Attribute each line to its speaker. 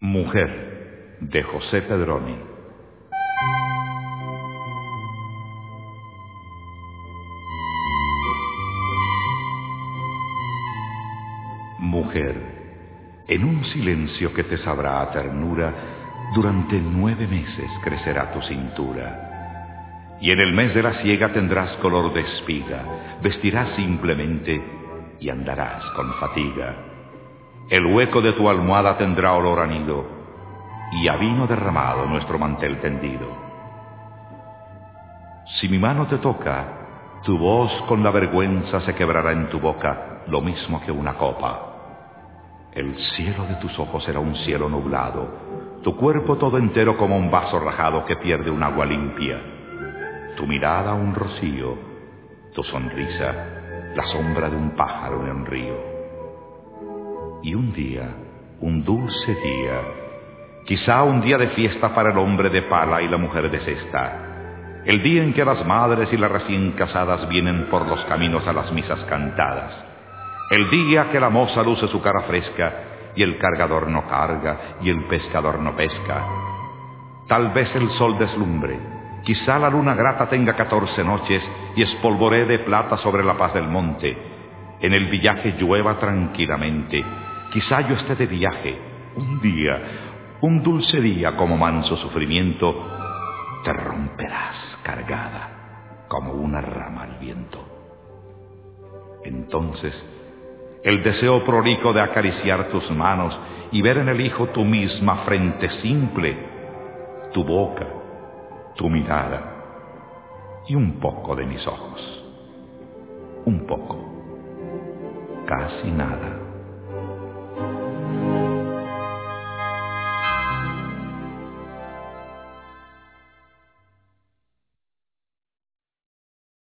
Speaker 1: Mujer, de José Pedroni. Mujer, en un silencio que te sabrá a ternura, durante 9 meses crecerá tu cintura. Y en el mes de la siega tendrás color de espiga, vestirás simplemente y andarás con fatiga. El hueco de tu almohada tendrá olor a nido, y a vino derramado nuestro mantel tendido. Si mi mano te toca, tu voz con la vergüenza se quebrará en tu boca, lo mismo que una copa. El cielo de tus ojos será un cielo nublado, tu cuerpo todo entero como un vaso rajado que pierde un agua limpia. Tu mirada un rocío, tu sonrisa la sombra de un pájaro en un río. Y un día, un dulce día, quizá un día de fiesta para el hombre de pala y la mujer de cesta, el día en que las madres y las recién casadas vienen por los caminos a las misas cantadas, el día que la moza luce su cara fresca y el cargador no carga y el pescador no pesca. Tal vez el sol deslumbre, quizá la luna grata tenga 14 noches y espolvoree de plata sobre la paz del monte. En el villaje llueva tranquilamente, quizá yo esté de viaje. Un día, un dulce día como manso sufrimiento, te romperás cargada como una rama al viento. Entonces, el deseo prolijo de acariciar tus manos y ver en el hijo tu misma frente simple, tu boca, tu mirada y un poco de mis ojos. Un poco, casi nada.